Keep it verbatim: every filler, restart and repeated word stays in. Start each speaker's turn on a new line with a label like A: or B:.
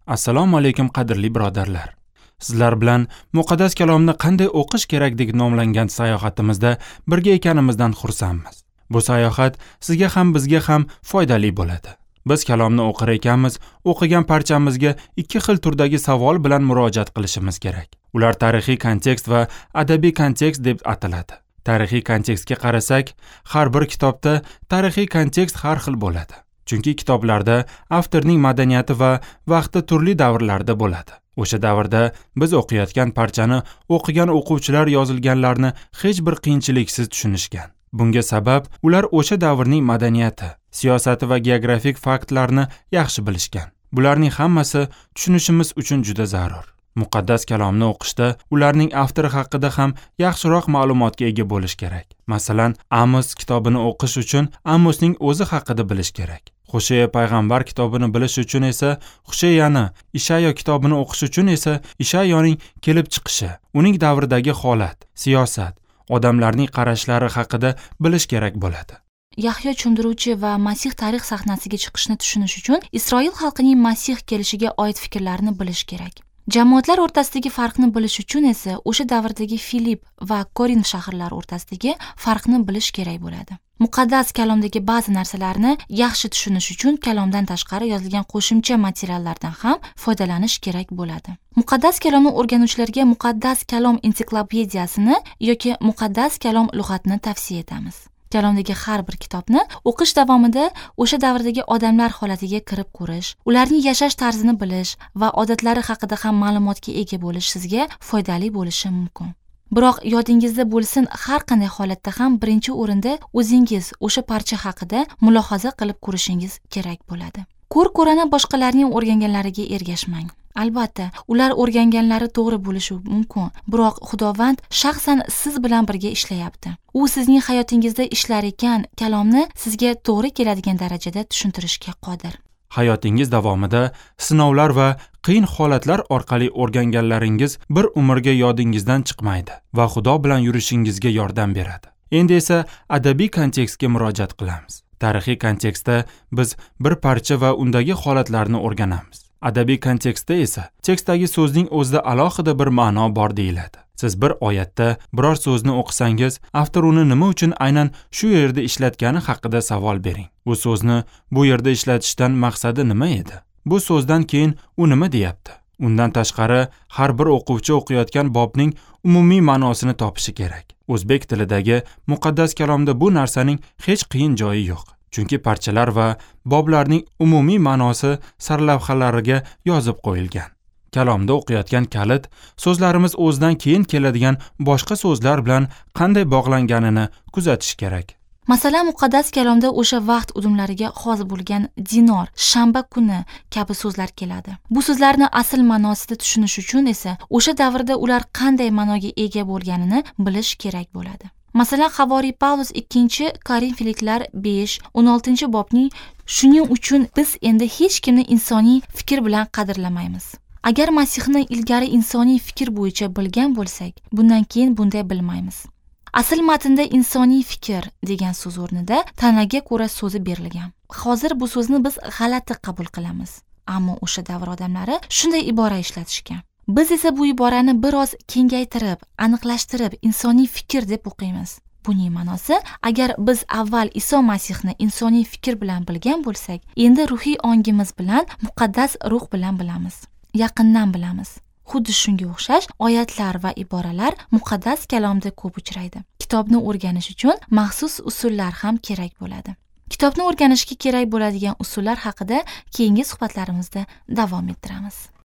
A: Assalomu alaykum qadrli birodarlar. Sizlar bilan muqaddas kalomni qanday o'qish kerak deb nomlangan sayohatimizda birga ekanimizdan xursandmiz. Bu sayohat sizga ham bizga ham foydali bo'ladi. Biz kalomni o'qir ekanmiz, o'qigan parchamizga ikki xil turdagi savol bilan murojaat qilishimiz kerak. Ular tarixiy kontekst va adabiy kontekst deb ataladi. Tarixiy kontekstga qarasak, har bir kitobda tarixiy kontekst har xil bo'ladi. Chunki kitoblarda avtorning madaniyati va vaqti turli davrlarda bo'ladi. O'sha davrda biz o'qiyotgan parchani o'qigan o'quvchilar yozilganlarni hech bir qiyinchiliksiz tushunishgan. Bunga sabab ular o'sha davrning madaniyati, siyosati va geografik faktlarni yaxshi bilishgan. Bularning hammasi tushunishimiz uchun juda zarur. Muqaddas kalomni o'qishda ularning avtori haqida ham yaxshiroq ma'lumotga ega bo'lish kerak. Masalan, Amos kitobini o'qish uchun Amosning o'zi haqida bilish kerak. Husheya payg'ambar kitobini bilish uchun esa Husheyani, Ishayo kitobini o'qish uchun esa Ishayoning kelib chiqishi, uning davridagi holat, siyosat, odamlarning qarashlari haqida bilish kerak bo'ladi.
B: Yahyo tushuntiruvchi va Masih tarix sahnasiga chiqishni tushunish uchun Isroil xalqining Masih kelishiga oid fikrlarini bilish kerak. Jamoatlar o'rtasidagi farqni bilish uchun esa o'sha davrdagi Filip va Korin shaharlari o'rtasidagi farqni bilish kerak bo'ladi. Muqaddas kalomdagi ba'zi narsalarni yaxshi tushunish uchun kalomdan tashqari yozilgan qo'shimcha materiallardan ham foydalanish kerak bo'ladi. Muqaddas kalomni o'rganuvchilarga Muqaddas kalom ensiklopediyasini yoki Muqaddas kalom lug'atini tavsiya etamiz. Kalomdagi har bir kitobni o'qish davomida o'sha davrdagi odamlar holatiga kirib ko'rish, ularning yashash tarzini bilish va odatlari haqida ham ma'lumotga ega bo'lish sizga foydali bo'lishi mumkin. Biroq yodingizda bo'lsin, har qanday holatda ham birinchi o'rinda o'zingiz o'sha parcha haqida mulohaza qilib ko'rishingiz kerak bo'ladi. Ko'r-ko'rana boshqalarning o'rganganlariga ergashmang. Albatta, ular o'rganganlari to'g'ri bo'lishi mumkin, biroq Xudovand shaxsan siz bilan birga ishlayapti. U sizning hayotingizda ishlar ekan, kalomni sizga to'g'ri keladigan darajada tushuntirishga qodir.
A: Hayotingiz davomida sinovlar va qiyin holatlar orqali o'rganganlaringiz bir umrga yodingizdan chiqmaydi va Xudo bilan yurishingizga yordam beradi. Endi esa adabiy kontekstga murojaat qilamiz. Tarixiy kontekstda biz bir parcha va undagi holatlarni o'rganamiz. Adabiy kontekstda esa tekstdagi so'zning o'zida alohida bir ma'no bor deyiladi. Siz bir oyatda biror so'zni o'qisangiz, avtor uni nima uchun aynan shu yerda ishlatgani haqida savol bering. Bu so'zni bu yerda ishlatishdan maqsadi nima edi? Bu so'zdan keyin u nima deyapti? Undan tashqari, har bir o'quvchi o'qiyotgan bobning umumiy ma'nosini topishi kerak. O'zbek tilidagi muqaddas kalomda bu narsaning hech qiyin joyi yo'q. Chunki parchalar va boblarning umumiy ma'nosi sarlavhalariga yozib qo'yilgan. Kalomda o'qiyotgan kalit so'zlarimiz o'zidan keyin keladigan boshqa so'zlar bilan qanday bog'langanini kuzatish kerak.
B: Masalan, muqaddas kalomda o'sha vaqt udumlariga xos bo'lgan dinor, shanba kuni kabi so'zlar keladi. Bu so'zlarni asl ma'nosida tushunish uchun esa o'sha davrda ular qanday ma'noga ega bo'lganini bilish kerak bo'ladi. Masalan, Havoriy Pavlus ikkinchi Korinfliklar besh o'n oltinchi bobning shuning uchun biz endi hech kimni insoniy fikr bilan qadrlamaymiz. Agar Masihni ilgari insoniy fikr bo'yicha bilgan bo'lsak, bundan keyin bunday bilmaymiz. Asl matnda insoniy fikr degan so'z o'rnida tanaga ko'ra so'zi berilgan. Hozir bu so'zni biz g'alati qabul qilamiz, ammo o'sha davr odamlari shunday ibora ishlatishgan. Biz esa bu iborani biroz kengaytirib, aniqlashtirib insoniy fikr deb o'qiymiz. Buning ma'nosi, agar biz avval Iso Masihni insoniy fikr bilan bilgan bo'lsak, endi ruhiy ongimiz bilan, muqaddas ruh bilan bilamiz. Yaqindan bilamiz. Xuddi shunga o'xshash oyatlar va iboralar muqaddas kalomda ko'p uchraydi. Kitobni o'rganish uchun maxsus usullar ham kerak bo'ladi. Kitobni o'rganishga kerak bo'ladigan usullar haqida keyingi suhbatlarimizda davom ettiramiz.